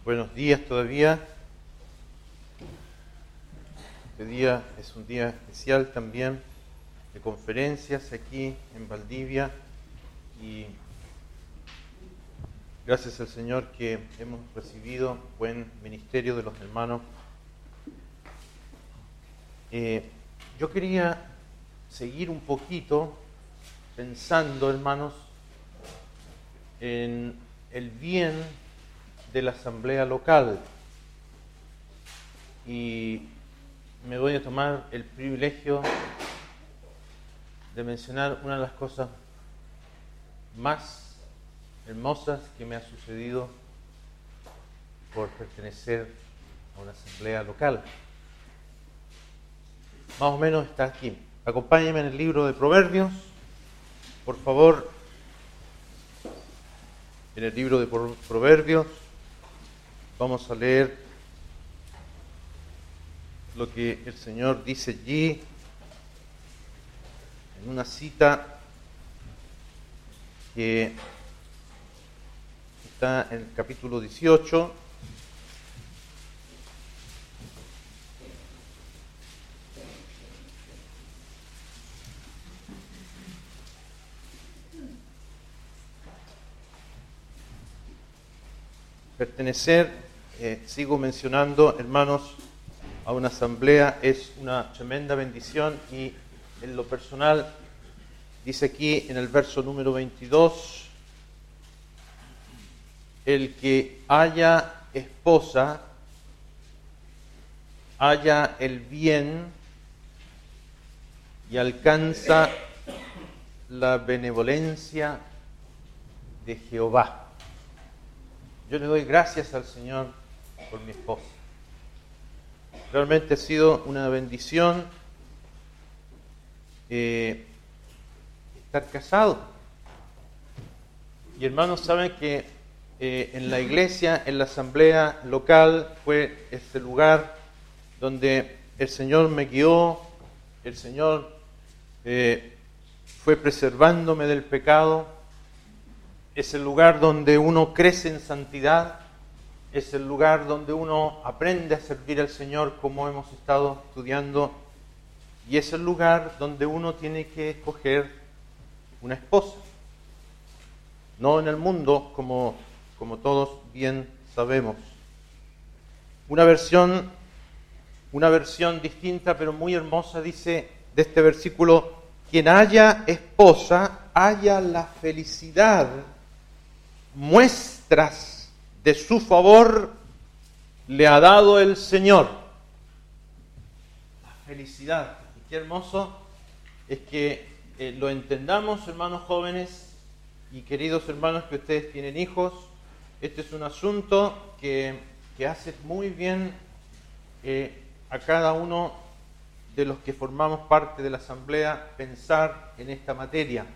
Buenos días todavía. Este día es un día especial también de conferencias aquí en Valdivia y gracias al Señor que hemos recibido buen ministerio de los hermanos. Yo quería seguir un poquito pensando, hermanos, en el bien de la asamblea local, y me voy a tomar el privilegio de mencionar una de las cosas más hermosas que me ha sucedido por pertenecer a una asamblea local. Más o menos está aquí. Acompáñenme en el libro de Proverbios, por favor. En el libro de Proverbios vamos a leer lo que el Señor dice allí en una cita que está en el capítulo 18. Pertenecer, sigo mencionando, hermanos, a una asamblea es una tremenda bendición, y en lo personal dice aquí en el verso número 22: el que haya esposa halla el bien y alcanza la benevolencia de Jehová. Yo le doy gracias al Señor por mi esposa. Realmente ha sido una bendición estar casado. Y hermanos, saben que en la iglesia, en la asamblea local, fue este lugar donde el Señor me guió, el Señor fue preservándome del pecado. Es el lugar donde uno crece en santidad, es el lugar donde uno aprende a servir al Señor, como hemos estado estudiando, y es el lugar donde uno tiene que escoger una esposa. No en el mundo, como todos bien sabemos. Una versión distinta, pero muy hermosa, dice de este versículo: quien haya esposa, haya la felicidad. Muestras de su favor le ha dado el Señor. La felicidad. Y qué hermoso es que lo entendamos, hermanos jóvenes y queridos hermanos que ustedes tienen hijos. Este es un asunto que hace muy bien a cada uno de los que formamos parte de la asamblea pensar en esta materia.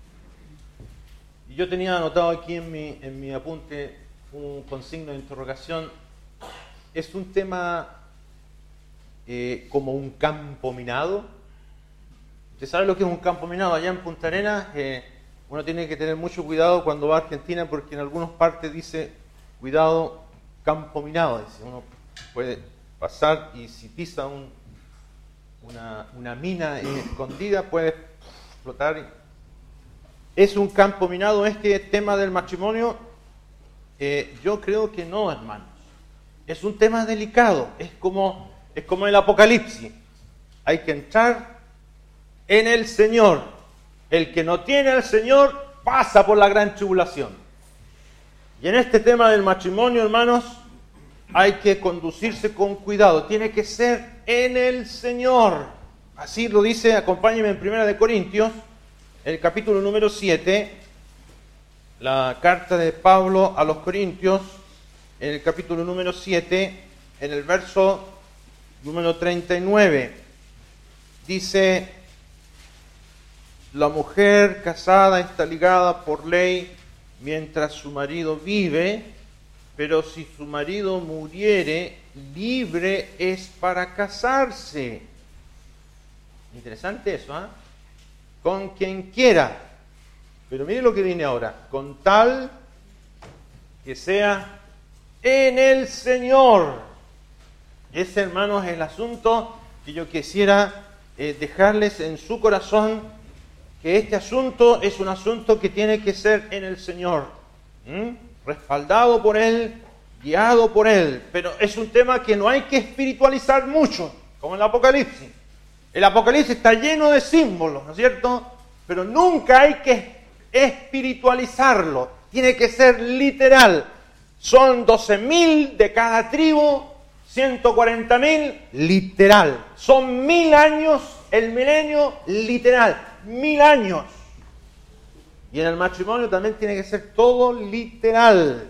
Y yo tenía anotado aquí en mi apunte con signo de interrogación. ¿Es un tema como un campo minado? ¿Usted sabe lo que es un campo minado? Allá en Punta Arenas uno tiene que tener mucho cuidado cuando va a Argentina, porque en algunas partes dice: cuidado, campo minado. Dice, uno puede pasar y si pisa una mina escondida puede explotar. ¿Es un campo minado este tema del matrimonio? Yo creo que no, hermanos. Es un tema delicado. Es como el Apocalipsis. Hay que entrar en el Señor. El que no tiene al Señor pasa por la gran tribulación. Y en este tema del matrimonio, hermanos, hay que conducirse con cuidado. Tiene que ser en el Señor. Así lo dice, acompáñenme en 1 Corintios. El capítulo número 7, la carta de Pablo a los Corintios, en el capítulo número 7, en el verso número 39, dice: la mujer casada está ligada por ley mientras su marido vive, pero si su marido muriere, libre es para casarse. Interesante eso, ¿eh? Con quien quiera. Pero mire lo que viene ahora: con tal que sea en el Señor. Ese, hermanos, es el asunto que yo quisiera dejarles en su corazón, que este asunto es un asunto que tiene que ser en el Señor, respaldado por Él, guiado por Él, pero es un tema que no hay que espiritualizar mucho, como el Apocalipsis. El Apocalipsis está lleno de símbolos, ¿no es cierto? Pero nunca hay que espiritualizarlo, tiene que ser literal. Son 12.000 de cada tribu, 140.000 literal. Son 1000 años el milenio literal, 1000 años. Y en el matrimonio también tiene que ser todo literal.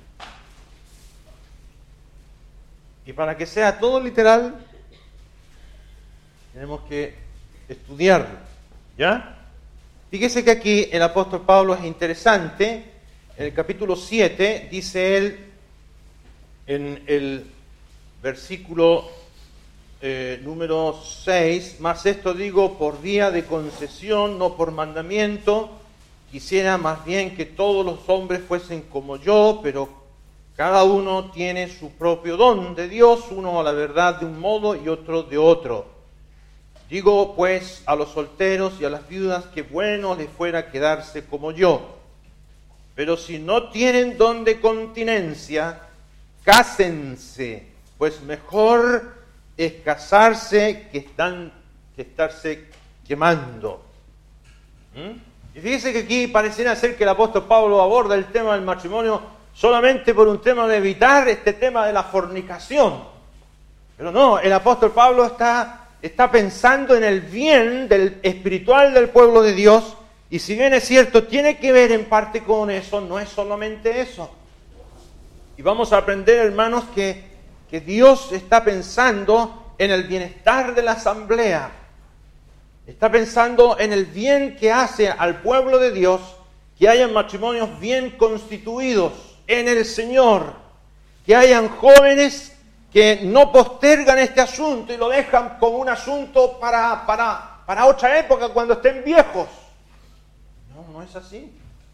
Y para que sea todo literal, tenemos que estudiarlo, ¿ya? Fíjese que aquí el apóstol Pablo es interesante. En el capítulo 7 dice él, en el versículo número 6, mas esto digo por vía de concesión, no por mandamiento. Quisiera más bien que todos los hombres fuesen como yo, pero cada uno tiene su propio don de Dios, uno a la verdad de un modo y otro de otro. Digo pues a los solteros y a las viudas que bueno les fuera quedarse como yo. Pero si no tienen don de continencia, cásense, pues mejor es casarse que estarse quemando. Y fíjese que aquí pareciera ser que el apóstol Pablo aborda el tema del matrimonio solamente por un tema de evitar este tema de la fornicación. Pero no, el apóstol Pablo está pensando en el bien espiritual del pueblo de Dios, y si bien es cierto, tiene que ver en parte con eso, no es solamente eso. Y vamos a aprender, hermanos, que Dios está pensando en el bienestar de la asamblea. Está pensando en el bien que hace al pueblo de Dios, que hayan matrimonios bien constituidos en el Señor, que hayan jóvenes que no postergan este asunto y lo dejan como un asunto para otra época cuando estén viejos. No es así.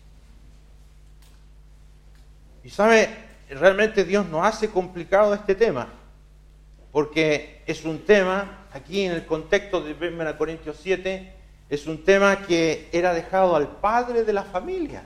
Y sabe, realmente Dios no hace complicado este tema, porque es un tema, aquí en el contexto de 1 Corintios 7, es un tema que era dejado al padre de la familia.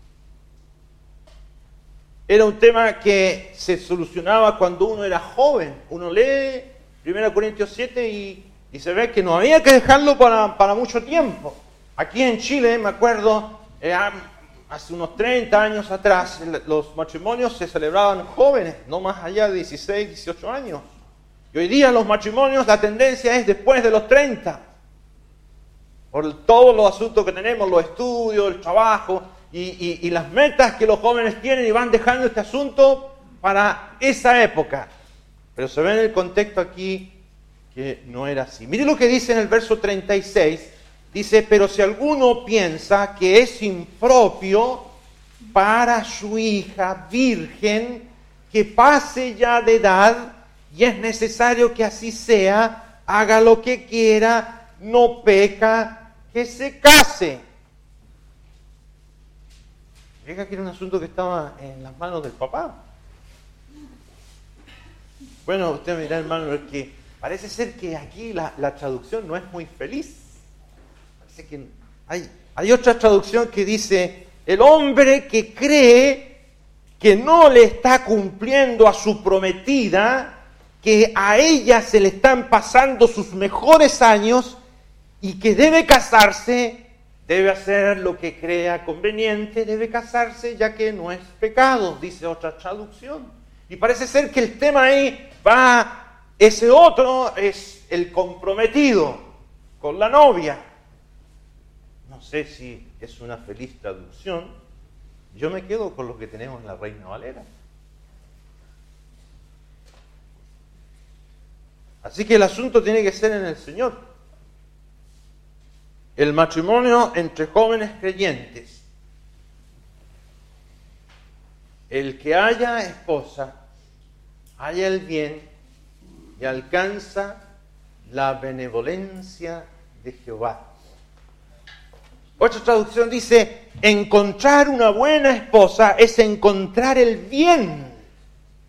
Era un tema que se solucionaba cuando uno era joven. Uno lee 1 Corintios 7 y se ve que no había que dejarlo para mucho tiempo. Aquí en Chile, me acuerdo, hace unos 30 años atrás, los matrimonios se celebraban jóvenes, no más allá de 16, 18 años. Y hoy día los matrimonios, la tendencia es después de los 30. Por todos los asuntos que tenemos, los estudios, el trabajo y las metas que los jóvenes tienen, y van dejando este asunto para esa época. Pero se ve en el contexto aquí que no era así. Mire lo que dice en el verso 36. Dice, pero si alguno piensa que es impropio para su hija virgen que pase ya de edad, y es necesario que así sea, haga lo que quiera, no peca, que se case. Fíjate que era un asunto que estaba en las manos del papá. Bueno, usted me dirá, hermano, que parece ser que aquí la traducción no es muy feliz. Parece que hay otra traducción que dice, el hombre que cree que no le está cumpliendo a su prometida, que a ella se le están pasando sus mejores años y que debe casarse, debe hacer lo que crea conveniente, debe casarse ya que no es pecado, dice otra traducción. Y parece ser que el tema ahí va, ese otro es el comprometido con la novia. No sé si es una feliz traducción. Yo me quedo con lo que tenemos en la Reina Valera. Así que el asunto tiene que ser en el Señor. El matrimonio entre jóvenes creyentes. El que haya esposa, haya el bien y alcanza la benevolencia de Jehová. Otra traducción dice, encontrar una buena esposa es encontrar el bien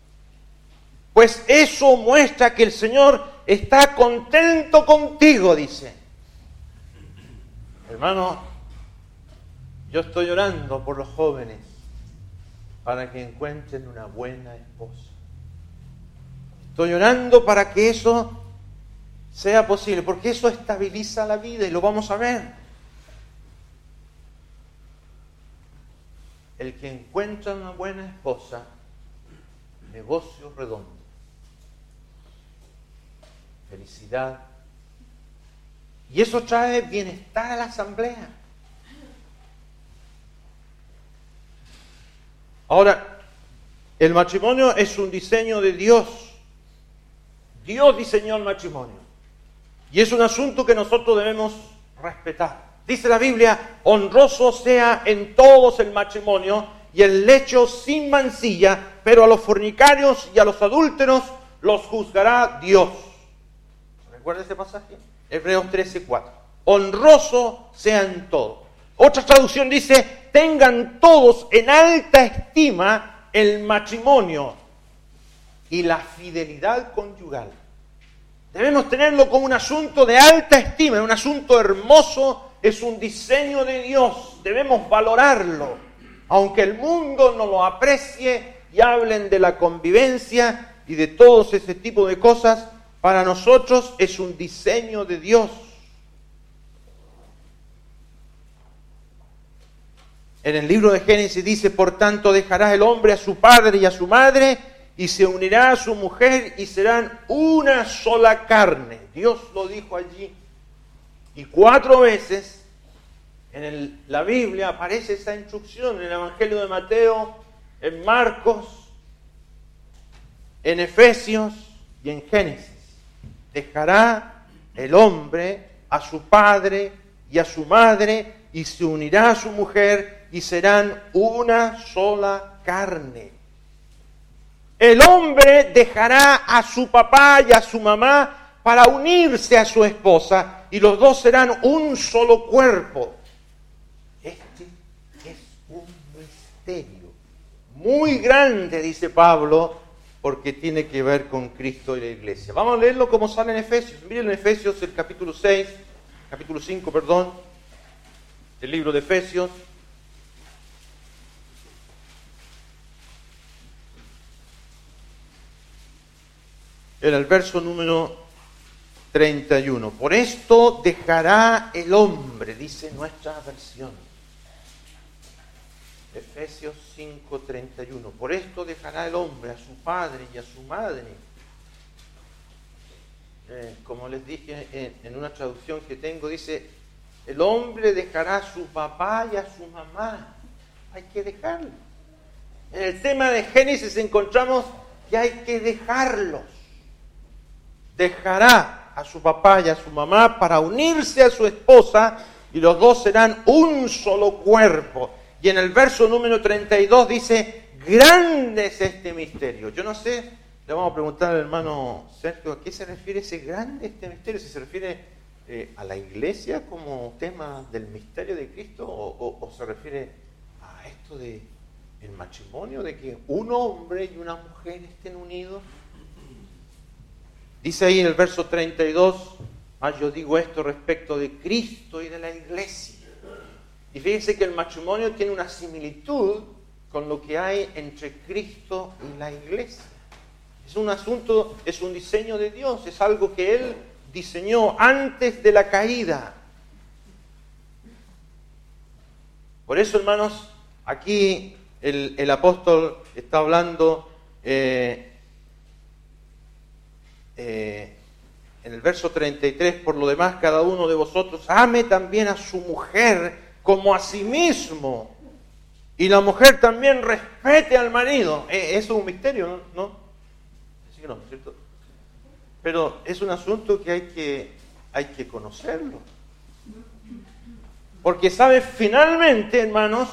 pues eso muestra que el Señor está contento contigo, dice. Hermano, yo estoy orando por los jóvenes para que encuentren una buena esposa. Estoy orando para que eso sea posible, porque eso estabiliza la vida y lo vamos a ver. El que encuentra una buena esposa, negocio redondo, felicidad, y eso trae bienestar a la asamblea. Ahora, el matrimonio es un diseño de Dios. Dios diseñó el matrimonio. Y es un asunto que nosotros debemos respetar. Dice la Biblia, honroso sea en todos el matrimonio y el lecho sin mancilla, pero a los fornicarios y a los adúlteros los juzgará Dios. ¿Recuerda ese pasaje? Hebreos 13:4. Honroso sea en todo. Otra traducción dice, tengan todos en alta estima el matrimonio y la fidelidad conyugal. Debemos tenerlo como un asunto de alta estima, un asunto hermoso, es un diseño de Dios, debemos valorarlo. Aunque el mundo no lo aprecie y hablen de la convivencia y de todos ese tipo de cosas, para nosotros es un diseño de Dios. En el libro de Génesis dice, por tanto dejará el hombre a su padre y a su madre, y se unirá a su mujer y serán una sola carne. Dios lo dijo allí. Y 4 veces en la Biblia aparece esa instrucción, en el Evangelio de Mateo, en Marcos, en Efesios y en Génesis. Dejará el hombre a su padre y a su madre y se unirá a su mujer y serán una sola carne. El hombre dejará a su papá y a su mamá para unirse a su esposa y los dos serán un solo cuerpo. Este es un misterio muy grande, dice Pablo, porque tiene que ver con Cristo y la iglesia. Vamos a leerlo como sale en Efesios. Miren en Efesios el capítulo 5, del libro de Efesios. En el verso número 31. Por esto dejará el hombre, dice nuestra versión. Efesios 5:31. Por esto dejará el hombre a su padre y a su madre. Como les dije en una traducción que tengo, dice, el hombre dejará a su papá y a su mamá. Hay que dejarlo. En el tema de Génesis encontramos que hay que dejarlos. Dejará a su papá y a su mamá para unirse a su esposa y los dos serán un solo cuerpo. Y en el verso número 32 dice, grande es este misterio. Yo no sé, le vamos a preguntar al hermano Sergio, ¿a qué se refiere ese grande este misterio? ¿Si se refiere a la iglesia como tema del misterio de Cristo o se refiere a esto de el matrimonio, de que un hombre y una mujer estén unidos? Dice ahí en el verso 32, yo digo esto respecto de Cristo y de la iglesia. Y fíjense que el matrimonio tiene una similitud con lo que hay entre Cristo y la iglesia. Es un asunto, es un diseño de Dios, es algo que Él diseñó antes de la caída. Por eso, hermanos, aquí el apóstol está hablando en el verso 33, por lo demás cada uno de vosotros ame también a su mujer como a sí mismo, y la mujer también respete al marido. Eso es un misterio, ¿no? Así que no, ¿cierto? Pero es un asunto que hay que conocerlo. Porque, ¿sabes? Finalmente, hermanos,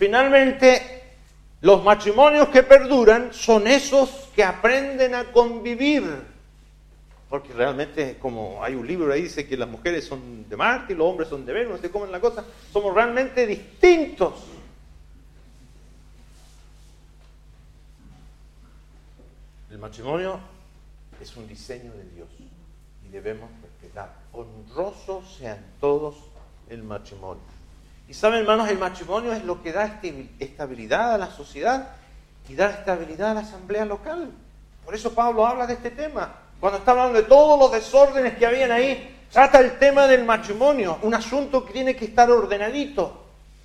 los matrimonios que perduran son esos que aprenden a convivir. Porque realmente, como hay un libro ahí, dice que las mujeres son de Marte y los hombres son de Venus, no sé cómo es la cosa, somos realmente distintos. El matrimonio es un diseño de Dios y debemos respetar. Honrosos sean todos el matrimonio. Y saben, hermanos, el matrimonio es lo que da estabilidad a la sociedad y da estabilidad a la asamblea local. Por eso Pablo habla de este tema. Cuando está hablando de todos los desórdenes que habían ahí, trata el tema del matrimonio, un asunto que tiene que estar ordenadito.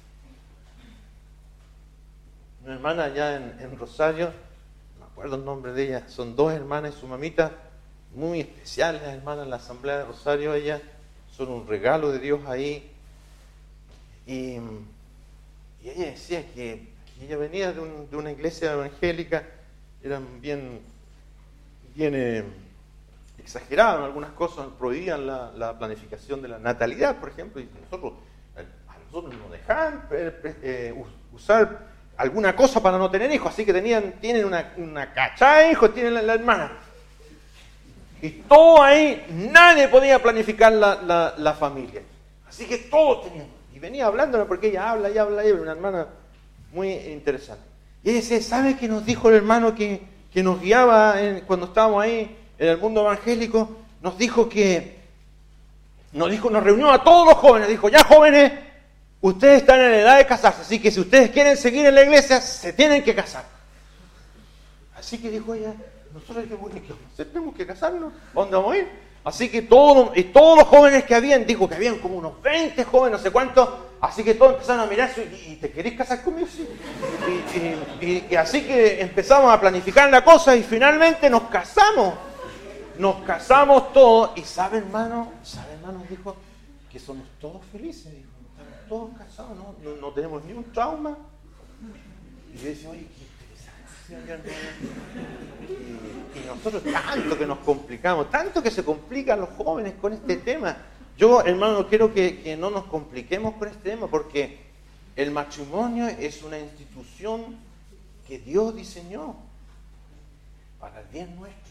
Una hermana allá en Rosario, no me acuerdo el nombre de ella, son dos hermanas y su mamita, muy especiales, las hermanas en la asamblea de Rosario, ellas son un regalo de Dios ahí. Y ella decía que ella venía de una iglesia evangélica, eran bien exageraban en algunas cosas, prohibían la planificación de la natalidad, por ejemplo, y a nosotros nos dejaban usar alguna cosa para no tener hijos, así que tienen una cachada de hijos, tienen la hermana. Y todo ahí, nadie podía planificar la familia. Así que todos tenían. Y venía hablándonos porque ella habla, una hermana muy interesante. Y ella decía, ¿sabe qué nos dijo el hermano que nos guiaba cuando estábamos ahí en el mundo evangélico? Nos reunió a todos los jóvenes, dijo, ya jóvenes, ustedes están en la edad de casarse, así que si ustedes quieren seguir en la iglesia, se tienen que casar. Así que dijo ella, nosotros tenemos que casarnos, ¿dónde vamos a ir? Así que todos los jóvenes que habían, dijo que habían como unos 20 jóvenes, no sé cuántos, así que todos empezaron a mirar, ¿y te querés casar conmigo? Sí. Y así que empezamos a planificar la cosa y finalmente nos casamos. Nos casamos todos y ¿sabe, hermano? Dijo que somos todos felices, dijo, estamos todos casados, no tenemos ni un trauma. Y yo decía, oye, qué interesante, y nosotros tanto que nos complicamos, tanto que se complican los jóvenes con este tema. Yo, hermano, quiero que no nos compliquemos con este tema, porque el matrimonio es una institución que Dios diseñó para el bien nuestro.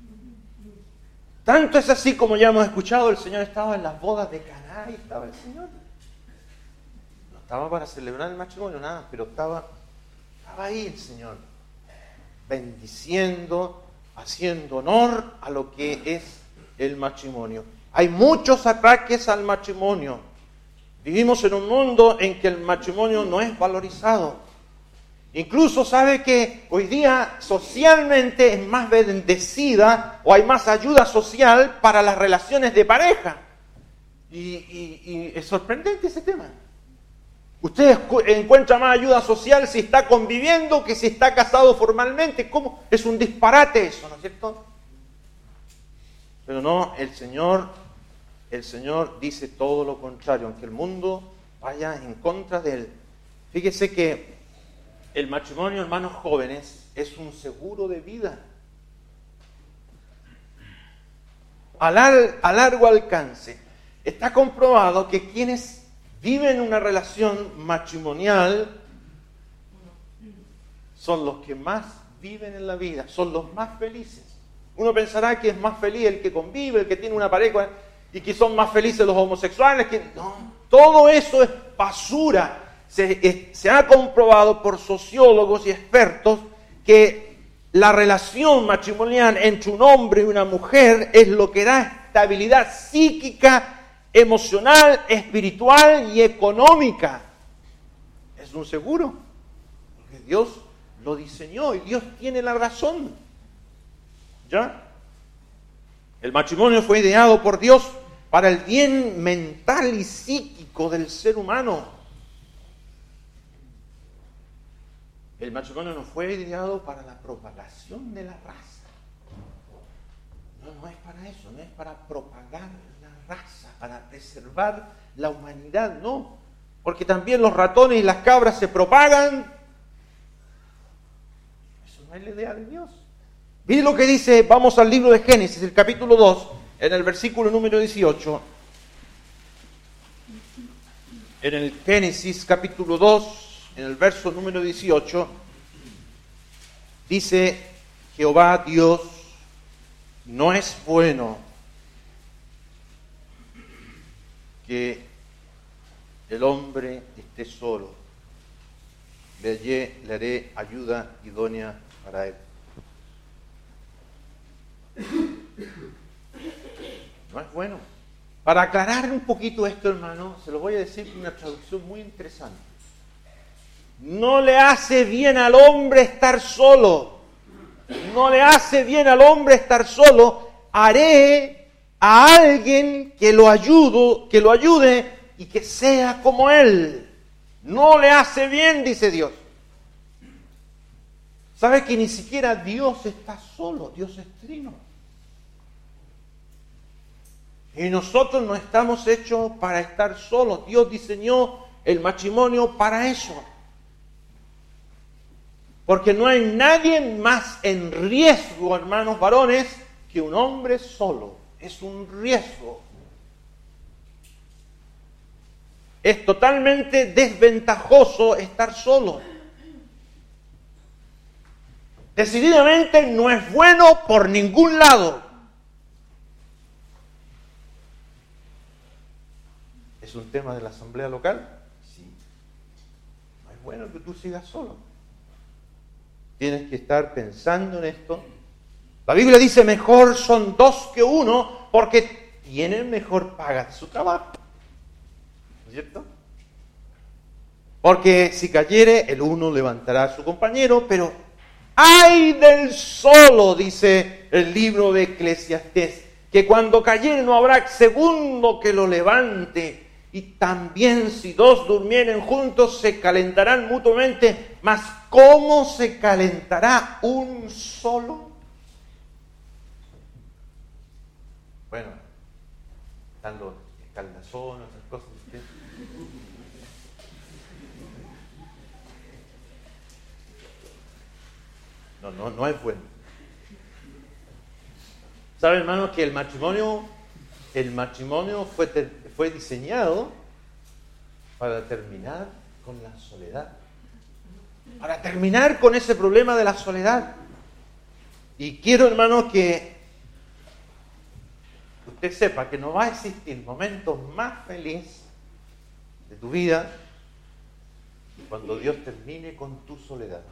Tanto es así, como ya hemos escuchado, el Señor estaba en las bodas de Caná y estaba el Señor. No estaba para celebrar el matrimonio, nada, pero estaba ahí el Señor, bendiciendo, haciendo honor a lo que es el matrimonio. Hay muchos ataques al matrimonio. Vivimos en un mundo en que el matrimonio no es valorizado. Incluso sabe que hoy día socialmente es más bendecida o hay más ayuda social para las relaciones de pareja. Y es sorprendente ese tema. Usted encuentra más ayuda social si está conviviendo que si está casado formalmente. ¿Cómo? Es un disparate eso, ¿no es cierto? Pero no, el Señor dice todo lo contrario, aunque el mundo vaya en contra de Él. Fíjese que el matrimonio, hermanos jóvenes, es un seguro de vida. A largo alcance. Está comprobado que quienes viven una relación matrimonial son los que más viven en la vida, son los más felices. Uno pensará que es más feliz el que convive, el que tiene una pareja, y que son más felices los homosexuales. No, todo eso es basura. Se ha comprobado por sociólogos y expertos que la relación matrimonial entre un hombre y una mujer es lo que da estabilidad psíquica, emocional, espiritual y económica. Es un seguro, porque Dios lo diseñó y Dios tiene la razón. ¿Ya? El matrimonio fue ideado por Dios para el bien mental y psíquico del ser humano. El matrimonio no fue ideado para la propagación de la raza. No es para eso, no es para propagar la raza, para preservar la humanidad, no. Porque también los ratones y las cabras se propagan. Eso no es la idea de Dios. Mire lo que dice, vamos al libro de Génesis, el capítulo 2, en el versículo número 18. En el Génesis capítulo 2, en el verso número 18, dice, Jehová Dios no es bueno que el hombre esté solo. Le haré ayuda idónea para él. No es bueno. Para aclarar un poquito esto, hermano, se lo voy a decir con una traducción muy interesante. No le hace bien al hombre estar solo. No le hace bien al hombre estar solo. Haré a alguien que lo ayude y que sea como él. No le hace bien, dice Dios. ¿Sabe que ni siquiera Dios está solo? Dios es trino. Y nosotros no estamos hechos para estar solos. Dios diseñó el matrimonio para eso. Porque no hay nadie más en riesgo, hermanos varones, que un hombre solo. Es un riesgo. Es totalmente desventajoso estar solo. Decididamente no es bueno por ningún lado. ¿Es un tema de la asamblea local? Sí. No es bueno que tú sigas solo. Tienes que estar pensando en esto. La Biblia dice, mejor son dos que uno, porque tienen mejor paga de su trabajo. ¿No es cierto? Porque si cayere, el uno levantará a su compañero, pero ¡ay del solo!, dice el libro de Eclesiastés, que cuando cayere no habrá segundo que lo levante. Y también si dos durmieren juntos se calentarán mutuamente, mas ¿cómo se calentará un solo? Bueno, están los escaldazones, esas cosas. No es bueno. ¿Sabe, hermano, que el matrimonio fue diseñado para terminar con la soledad? Para terminar con ese problema de la soledad. Y quiero, hermano, que usted sepa que no va a existir momento más feliz de tu vida que cuando Dios termine con tu soledad.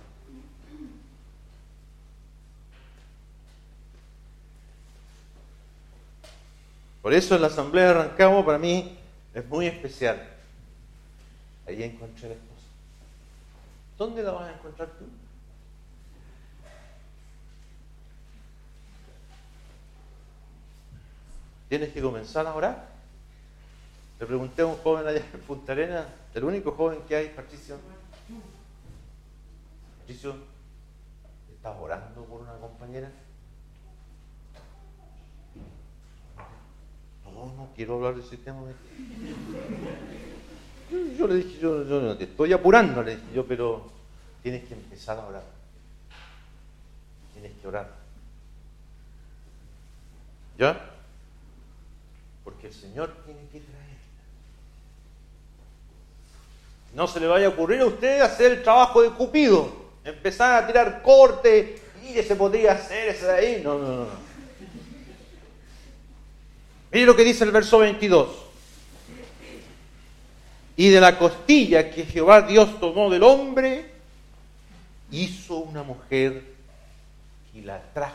Por eso en la asamblea de Rancagua para mí es muy especial. Ahí encontré la esposa. ¿Dónde la vas a encontrar tú? Tienes que comenzar a orar. Le pregunté a un joven allá en Punta Arenas, el único joven que hay, Patricio, ¿estás orando por una compañera? No quiero hablar de ese tema. Yo le dije, yo no te estoy apurando, le dije yo, pero tienes que empezar a orar. Tienes que orar. ¿Ya? Porque el Señor tiene que traer. No se le vaya a ocurrir a usted hacer el trabajo de Cupido, empezar a tirar corte, y se podría hacer ese de ahí. No. Mire lo que dice el verso 22. Y de la costilla que Jehová Dios tomó del hombre, hizo una mujer y la trajo.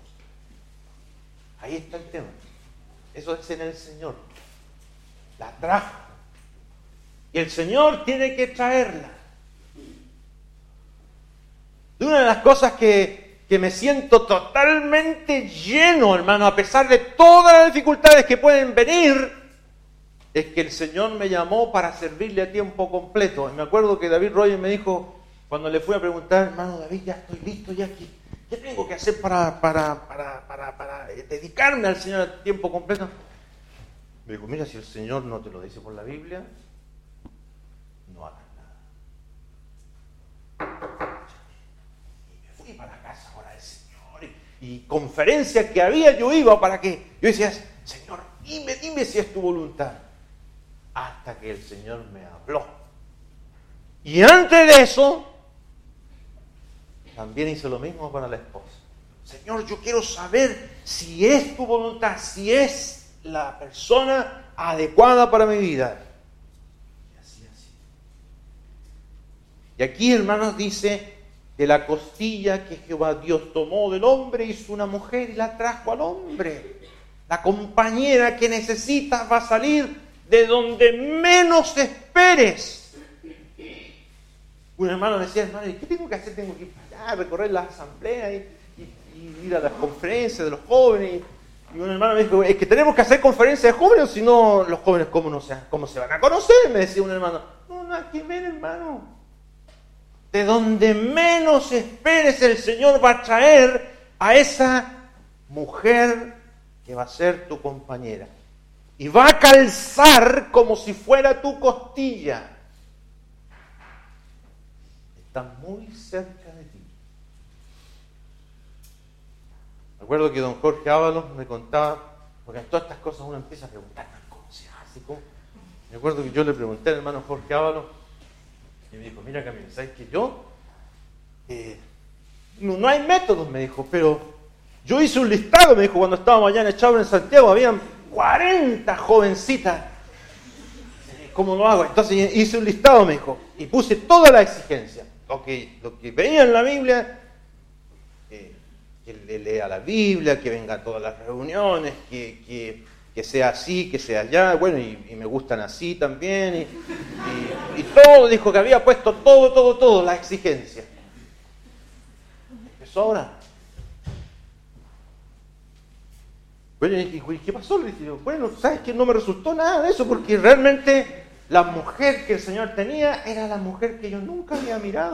Ahí está el tema. Eso es en el Señor. La trajo. Y el Señor tiene que traerla. Y una de las cosas que me siento totalmente lleno, hermano, a pesar de todas las dificultades que pueden venir, es que el Señor me llamó para servirle a tiempo completo. Y me acuerdo que David Roger me dijo, cuando le fui a preguntar, hermano David, ya estoy listo, ya aquí, ¿qué tengo que hacer para dedicarme al Señor a tiempo completo? Me dijo, mira, si el Señor no te lo dice por la Biblia, no hagas nada. Y me fui para la casa ahora del Señor. Y conferencias que había, yo iba para que, yo decía, Señor, dime si es tu voluntad. Hasta que el Señor me habló. Y antes de eso, también hice lo mismo para la esposa. Señor, yo quiero saber si es tu voluntad, si es la persona adecuada para mi vida. Y así. Y aquí, hermanos, dice de la costilla que Jehová Dios tomó del hombre, hizo una mujer y la trajo al hombre. La compañera que necesitas va a salir de donde menos esperes. Un hermano me decía, hermano, ¿y qué tengo que hacer? Tengo que ir para allá, recorrer las asambleas y ir a las conferencias de los jóvenes. Y un hermano me dijo, es que tenemos que hacer conferencias de jóvenes, si no, los jóvenes, ¿cómo se van a conocer? Me decía un hermano. No hay que ver, hermano. De donde menos esperes, el Señor va a traer a esa mujer que va a ser tu compañera. Y va a calzar como si fuera tu costilla. Está muy cerca de ti. Recuerdo que don Jorge Ábalos me contaba, porque en todas estas cosas uno empieza a preguntar, ¿cómo se hace? ¿Cómo? Me acuerdo que yo le pregunté al hermano Jorge Ábalos, y me dijo, mira Camilo, ¿sabes que yo? No hay métodos, me dijo, pero yo hice un listado, me dijo, cuando estábamos allá en Echauro, en Santiago, habían 40 jovencitas. ¿Cómo lo hago? Entonces hice un listado, me dijo, y puse toda la exigencia. Lo que veía en la Biblia, que le lea la Biblia, que venga a todas las reuniones, que sea así, que sea allá, bueno, y me gustan así también, y todo, dijo que había puesto todo, la exigencia. Empezó ahora. Bueno, y ¿qué pasó? Le dije, bueno, ¿sabes qué? No me resultó nada de eso, porque realmente la mujer que el Señor tenía era la mujer que yo nunca había mirado.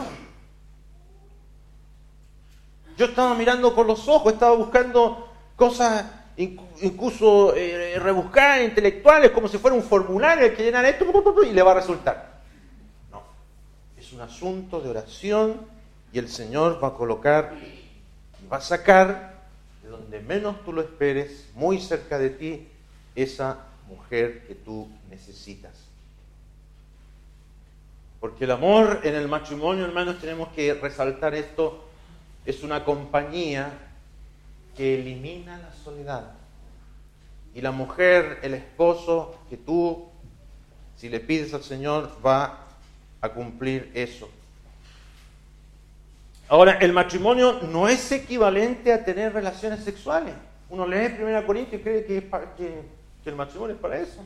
Yo estaba mirando con los ojos, estaba buscando cosas incluso rebuscadas, intelectuales, como si fuera un formulario el que llenar esto y le va a resultar. No, es un asunto de oración y el Señor va a colocar y va a sacar de donde menos tú lo esperes, muy cerca de ti, esa mujer que tú necesitas. Porque el amor en el matrimonio, hermanos, tenemos que resaltar esto, es una compañía que elimina la soledad. Y la mujer, el esposo, que tú, si le pides al Señor, va a cumplir eso. Ahora, el matrimonio no es equivalente a tener relaciones sexuales. Uno lee 1 Corintios y cree que el matrimonio es para eso.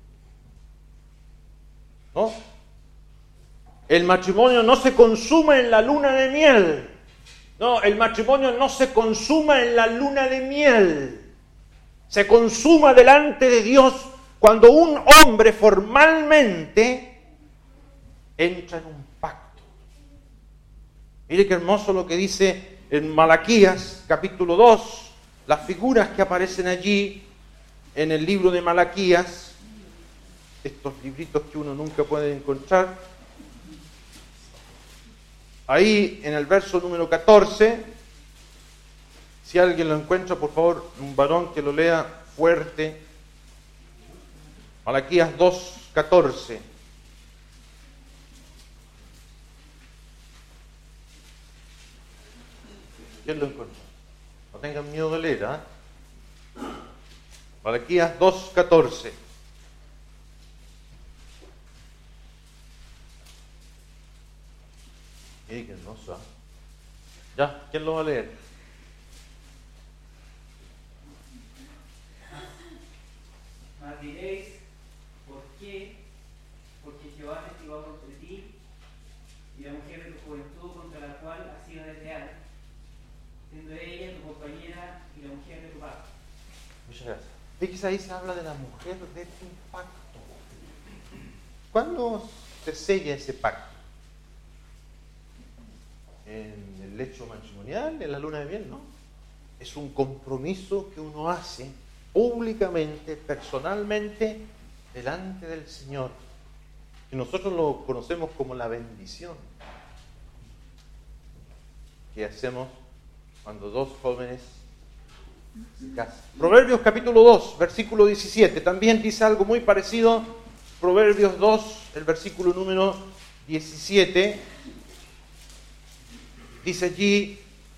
¿No? El matrimonio no se consuma en la luna de miel. No, el matrimonio no se consuma en la luna de miel. Se consuma delante de Dios cuando un hombre formalmente entra en un pacto. Mire qué hermoso lo que dice en Malaquías, capítulo 2, las figuras que aparecen allí en el libro de Malaquías, estos libritos que uno nunca puede encontrar. Ahí en el verso número 14, si alguien lo encuentra, por favor, un varón que lo lea fuerte. Malaquías 2:14. ¿Quién lo encuentra? No tengan miedo de leer, ¿ah? Malaquías 2:14. Qué hermoso, ¿eh? Ya, ¿quién lo va a leer? Mas diréis, ¿por qué? Porque Jehová testigó contra ti y la mujer de tu juventud contra la cual has sido desleal, siendo ella tu compañera y la mujer de tu padre. Muchas gracias. Fíjese, ahí se habla de la mujer de tu pacto. ¿Cuándo se sella ese pacto? En el lecho matrimonial, en la luna de miel, ¿no? Es un compromiso que uno hace públicamente, personalmente, delante del Señor. Y nosotros lo conocemos como la bendición que hacemos cuando dos jóvenes se casan. Proverbios capítulo 2, versículo 17, también dice algo muy parecido. Proverbios 2, el versículo número 17, dice allí,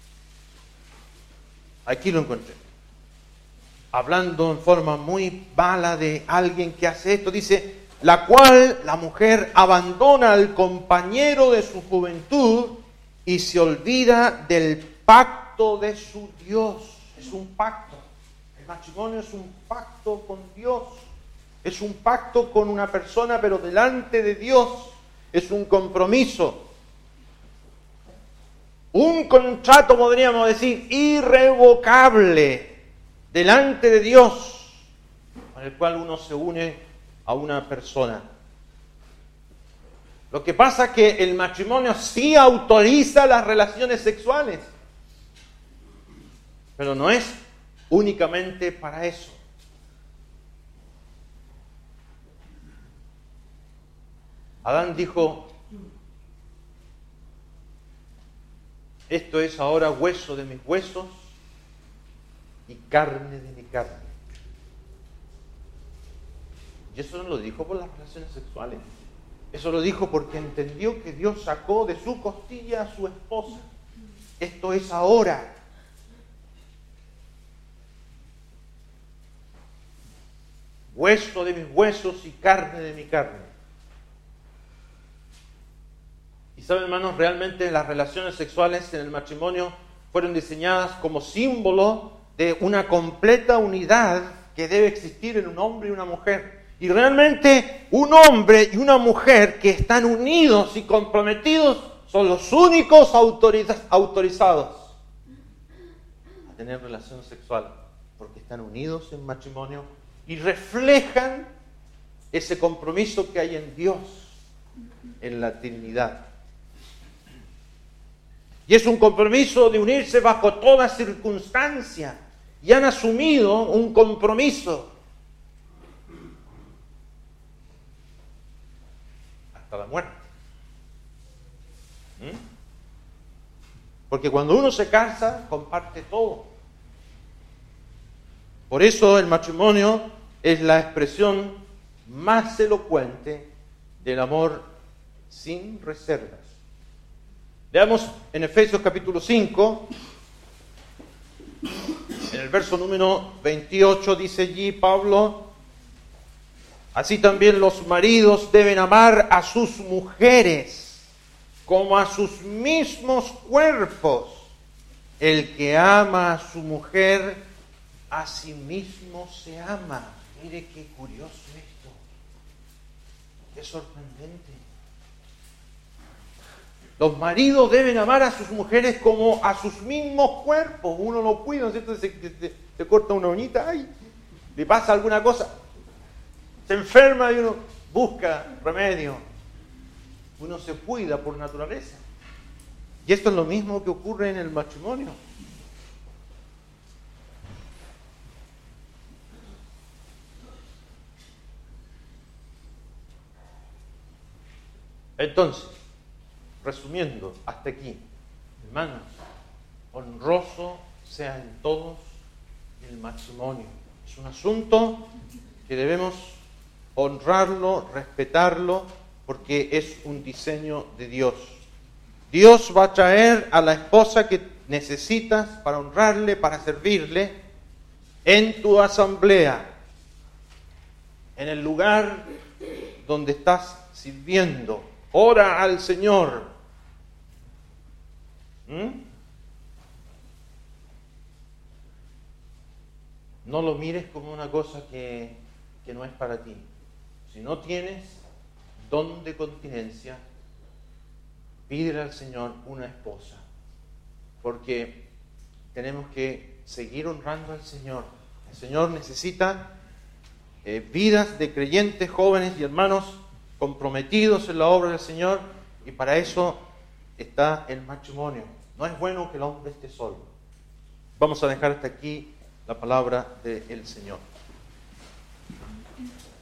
aquí lo encontré, hablando en forma muy mala de alguien que hace esto, dice, la cual la mujer abandona al compañero de su juventud y se olvida del pacto de su Dios. Es un pacto. El matrimonio es un pacto con Dios. Es un pacto con una persona, pero delante de Dios. Es un compromiso. Un contrato, podríamos decir, irrevocable delante de Dios, con el cual uno se une a una persona. Lo que pasa es que el matrimonio sí autoriza las relaciones sexuales, pero no es únicamente para eso. Adán dijo: esto es ahora hueso de mis huesos y carne de mi carne. Y eso no lo dijo por las relaciones sexuales. Eso lo dijo porque entendió que Dios sacó de su costilla a su esposa. Esto es ahora. Hueso de mis huesos y carne de mi carne. Y saben, hermanos, realmente las relaciones sexuales en el matrimonio fueron diseñadas como símbolo de una completa unidad que debe existir en un hombre y una mujer. Y realmente un hombre y una mujer que están unidos y comprometidos son los únicos autorizados a tener relación sexual, porque están unidos en matrimonio y reflejan ese compromiso que hay en Dios, en la Trinidad. Y es un compromiso de unirse bajo toda circunstancia. Y han asumido un compromiso hasta la muerte. Porque cuando uno se casa, comparte todo. Por eso el matrimonio es la expresión más elocuente del amor sin reservas. Veamos en Efesios capítulo 5, en el verso número 28, dice allí Pablo: así también los maridos deben amar a sus mujeres como a sus mismos cuerpos. El que ama a su mujer, a sí mismo se ama. Mire qué curioso esto, qué sorprendente. Los maridos deben amar a sus mujeres como a sus mismos cuerpos. Uno lo cuida, ¿no es cierto? Se corta una uñita, ¡ay!, le pasa alguna cosa, se enferma y uno busca remedio. Uno se cuida por naturaleza. Y esto es lo mismo que ocurre en el matrimonio. Entonces, resumiendo hasta aquí, hermanos, honroso sea en todos el matrimonio. Es un asunto que debemos honrarlo, respetarlo, porque es un diseño de Dios. Dios va a traer a la esposa que necesitas para honrarle, para servirle, en tu asamblea, en el lugar donde estás sirviendo. Ora al Señor. No lo mires como una cosa que no es para ti. Si no tienes don de continencia, pídele al Señor una esposa, porque tenemos que seguir honrando al Señor. El Señor necesita vidas de creyentes, jóvenes y hermanos comprometidos en la obra del Señor, y para eso está el matrimonio. No es bueno que el hombre esté solo. Vamos a dejar hasta aquí la palabra del Señor.